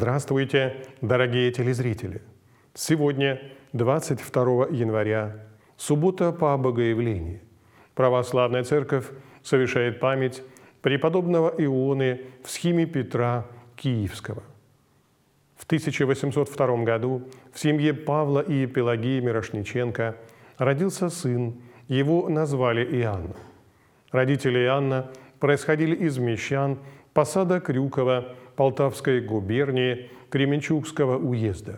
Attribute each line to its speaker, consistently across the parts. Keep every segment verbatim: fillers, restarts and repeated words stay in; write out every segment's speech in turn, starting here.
Speaker 1: Здравствуйте, дорогие телезрители! Сегодня, двадцать второго января, суббота по Богоявлению. Православная Церковь совершает память преподобного Ионы в схиме Петра Киевского. В тысяча восемьсот втором году в семье Павла и Пелагеи Мирошниченко родился сын, его назвали Иоанн. Родители Иоанна происходили из мещан посада Крюкова Полтавской губернии Кременчугского уезда.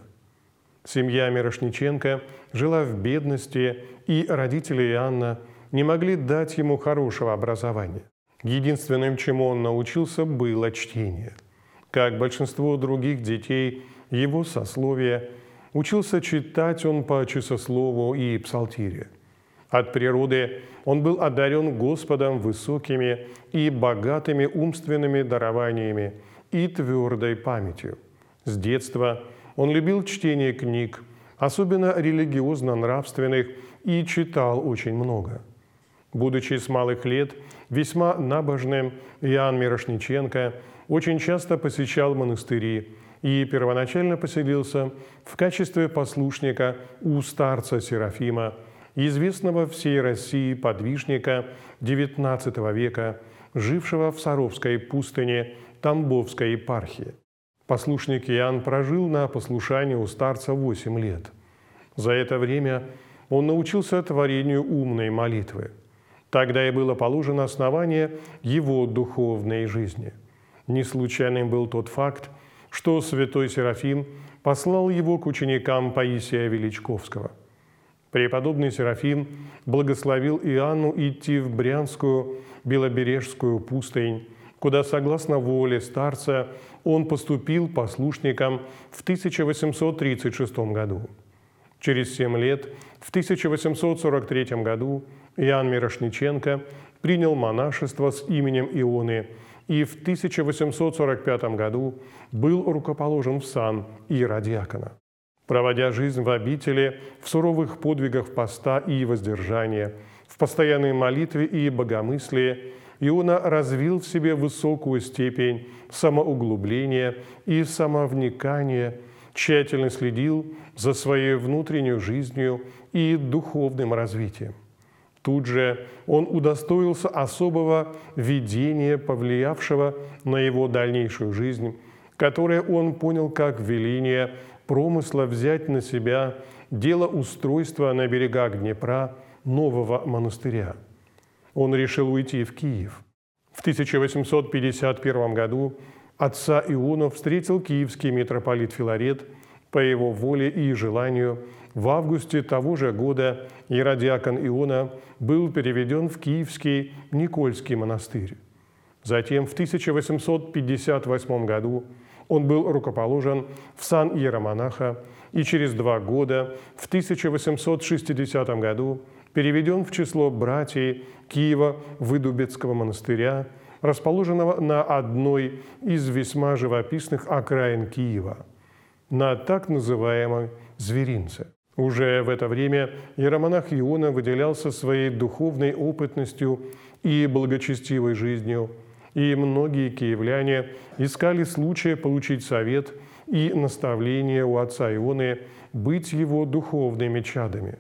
Speaker 1: Семья Мирошниченко жила в бедности, и родители Иоанна не могли дать ему хорошего образования. Единственным, чему он научился, было чтение. Как большинство других детей его сословия, учился читать он по часослову и псалтире. От природы он был одарен Господом высокими и богатыми умственными дарованиями и твердой памятью. С детства он любил чтение книг, особенно религиозно-нравственных, и читал очень много. Будучи с малых лет весьма набожным, Иоанн Мирошниченко очень часто посещал монастыри и первоначально поселился в качестве послушника у старца Серафима, известного всей России подвижника девятнадцатого века, жившего в Саровской пустыне Тамбовской епархии. Послушник Иоанн прожил на послушании у старца восемь лет. За это время он научился творению умной молитвы. Тогда и было положено основание его духовной жизни. Не случайным был тот факт, что святой Серафим послал его к ученикам Паисия Величковского. Преподобный Серафим благословил Иоанну идти в Брянскую Белобережскую пустынь, куда, согласно воле старца, он поступил послушником в тысяча восемьсот тридцать шестом году. Через семь лет, в тысяча восемьсот сорок третьем году, Иоанн Мирошниченко принял монашество с именем Ионы и в тысяча восемьсот сорок пятом году был рукоположен в сан иеродиакона. Проводя жизнь в обители, в суровых подвигах поста и воздержания, в постоянной молитве и богомыслии, Иона развил в себе высокую степень самоуглубления и самовникания, тщательно следил за своей внутренней жизнью и духовным развитием. Тут же он удостоился особого видения, повлиявшего на его дальнейшую жизнь, которое он понял как веление промысла взять на себя дело устройства на берегах Днепра нового монастыря. Он решил уйти в Киев. В тысяча восемьсот пятьдесят первом году отца Иону встретил киевский митрополит Филарет. По его воле и желанию в августе того же года иеродиакон Иона был переведен в Киевский Никольский монастырь. Затем в тысяча восемьсот пятьдесят восьмом году он был рукоположен в сан иеромонаха и через два года, в тысяча восемьсот шестидесятом году, переведен в число братьев Киева-Выдубецкого монастыря, расположенного на одной из весьма живописных окраин Киева, на так называемой Зверинце. Уже в это время иеромонах Иона выделялся своей духовной опытностью и благочестивой жизнью, и многие киевляне искали случая получить совет и наставление у отца Ионы быть его духовными чадами.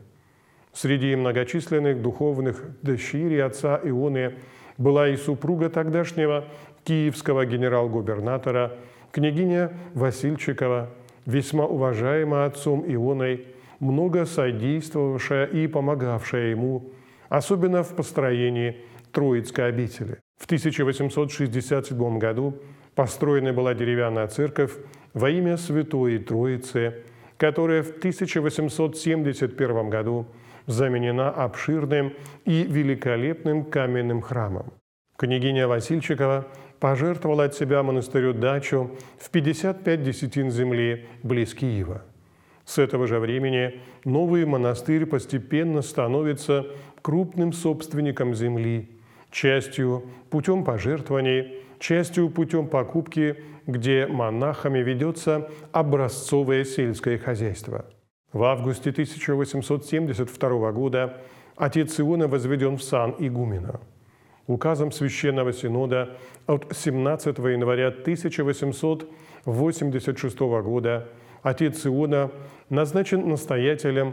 Speaker 1: Среди многочисленных духовных дочерей отца Ионы была и супруга тогдашнего киевского генерал-губернатора, княгиня Васильчикова, весьма уважаемая отцом Ионой, много содействовавшая и помогавшая ему, особенно в построении Троицкой обители. В тысяча восемьсот шестьдесят седьмом году построена была деревянная церковь во имя Святой Троицы, которая в тысяча восемьсот семьдесят первом году заменена обширным и великолепным каменным храмом. Княгиня Васильчикова пожертвовала от себя монастырю дачу в пятьдесят пять десятин земли близ Киева. С этого же времени новый монастырь постепенно становится крупным собственником земли, частью путем пожертвований, частью путем покупки, где монахами ведется образцовое сельское хозяйство. В августе тысяча восемьсот семьдесят второго года отец Иона возведен в сан игумена. Указом Священного Синода от семнадцатого января тысяча восемьсот восемьдесят шестого года отец Иона назначен настоятелем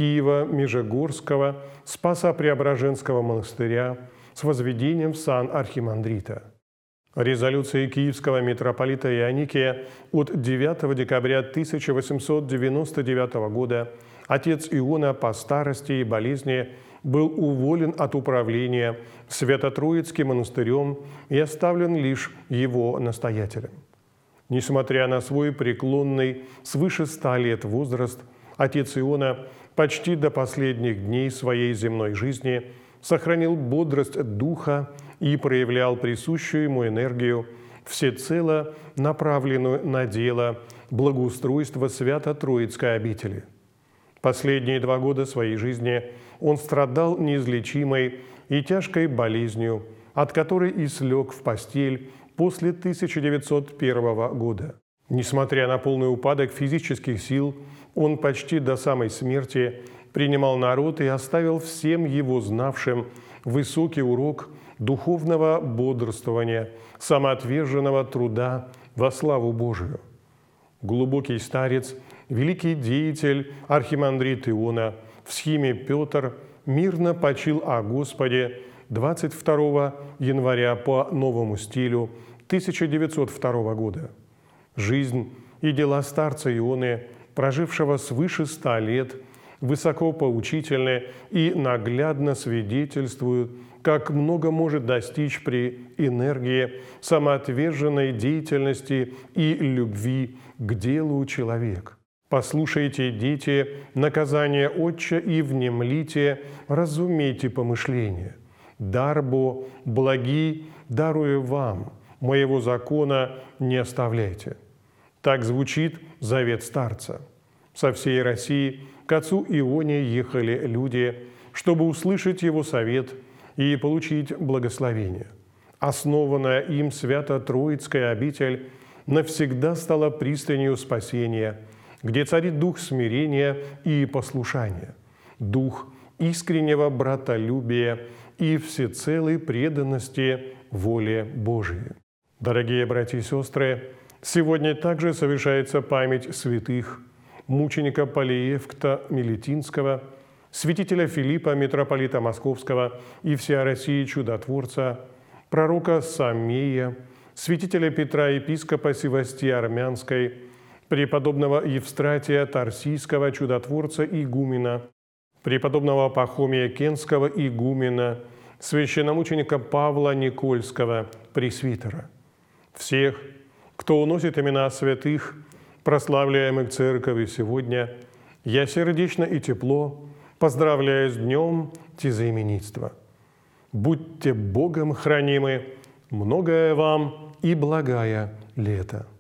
Speaker 1: Киева-Межегорского Спасо-Преображенского монастыря с возведением в сан архимандрита. Резолюцией киевского митрополита Ионикия от девятого декабря тысяча восемьсот девяносто девятого года отец Иона по старости и болезни был уволен от управления Свято-Троицким монастырем и оставлен лишь его настоятелем. Несмотря на свой преклонный свыше ста лет возраст, отец Иона почти до последних дней своей земной жизни сохранил бодрость духа и проявлял присущую ему энергию, всецело направленную на дело благоустройства Свято-Троицкой обители. Последние два года своей жизни он страдал неизлечимой и тяжкой болезнью, от которой и слег в постель после тысяча девятьсот первого года. Несмотря на полный упадок физических сил, он почти до самой смерти принимал народ и оставил всем его знавшим высокий урок духовного бодрствования, самоотверженного труда во славу Божию. Глубокий старец, великий деятель, архимандрит Иона, в схиме Петр мирно почил о Господе двадцать второго января по новому стилю тысяча девятьсот второго года. Жизнь и дела старца Ионы, прожившего свыше ста лет, высоко поучительны и наглядно свидетельствуют, как много может достичь при энергии, самоотверженной деятельности и любви к делу человек. «Послушайте, дети, наказание Отче, и внемлите, разумейте помышления. Дар бо благий дарую вам, моего закона не оставляйте». Так звучит завет старца. Со всей России к отцу Ионе ехали люди, чтобы услышать его совет и получить благословение. Основанная им Свято-Троицкая обитель навсегда стала пристанью спасения, где царит дух смирения и послушания, дух искреннего братолюбия и всецелой преданности воле Божией. Дорогие братья и сестры, сегодня также совершается память святых мученика Полиевкта Мелитинского, святителя Филиппа, митрополита Московского и всея России чудотворца, пророка Самея, святителя Петра, епископа Севастии Армянской, преподобного Евстратия Тарсийского, чудотворца игумена, преподобного Пахомия Кенского, игумена, священномученика Павла Никольского, пресвитера. Всех, кто уносит имена святых, прославляемых Церковью сегодня, я сердечно и тепло поздравляю с днем тезаименитства. Будьте Богом хранимы, многое вам и благая лето.